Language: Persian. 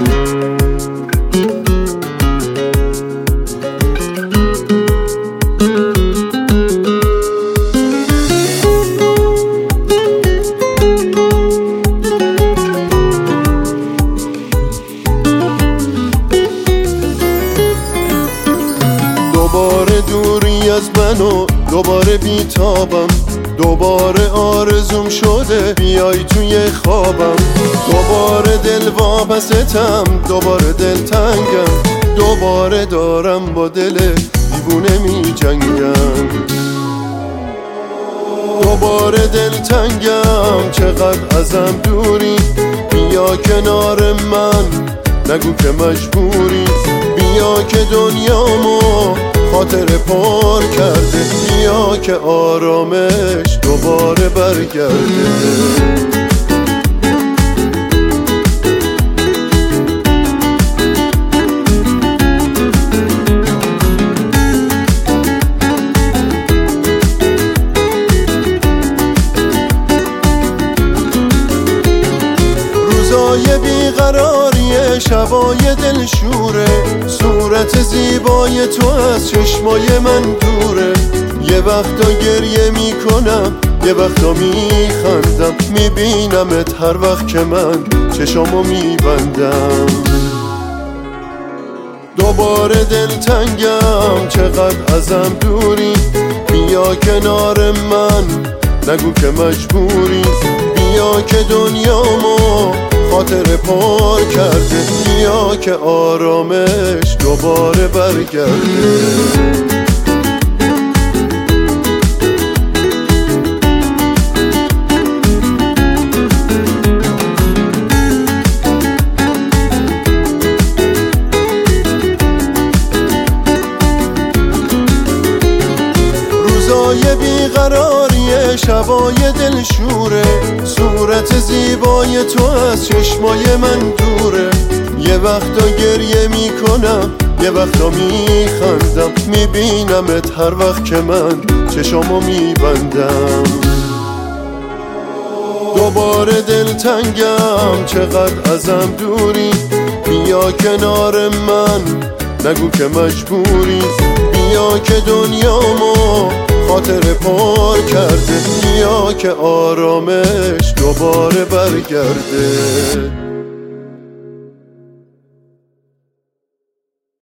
دوباره دوری از من و دوباره بیتابم، دوباره آرزوم شده بیای توی خوابم، دوباره دل واپستم، دوباره دلتنگم، دوباره دارم با دل دیوونه می جنگم. دوباره دلتنگم، چقدر ازم دوری، بیا کنار من، نگو که مجبوری، بیا که دنیامو خاطر پر کرده، بیا که آرامش دوباره برگرده. روزای بیقراریه، شبای دلشوره، صورت زیبای تو از چشمای من دوره. یه وقتا گریه میکنم، یه وقتا میخندم، میبینمت هر وقت که من چشامو میبندم. دوباره دلتنگم، چقدر ازم دوری، بیا کنار من، نگو که مجبوری، بیا که دنیامو خاطر پر کرده، بیا که آرامش دوباره برگرده. روزای بیقراریه، شبای دلشوره، صورت زیبای تو از چشمای من دوره. یه وقتا گریه میکنم، یه وقتا میخندم، میبینمت هر وقت که من چشامو میبندم. دوباره دلتنگم، چقدر ازم دوری، بیا کنار من، نگو که مجبوری، بیا که دنیامو خاطر پر کرده، بیا که آرامش دوباره برگرده.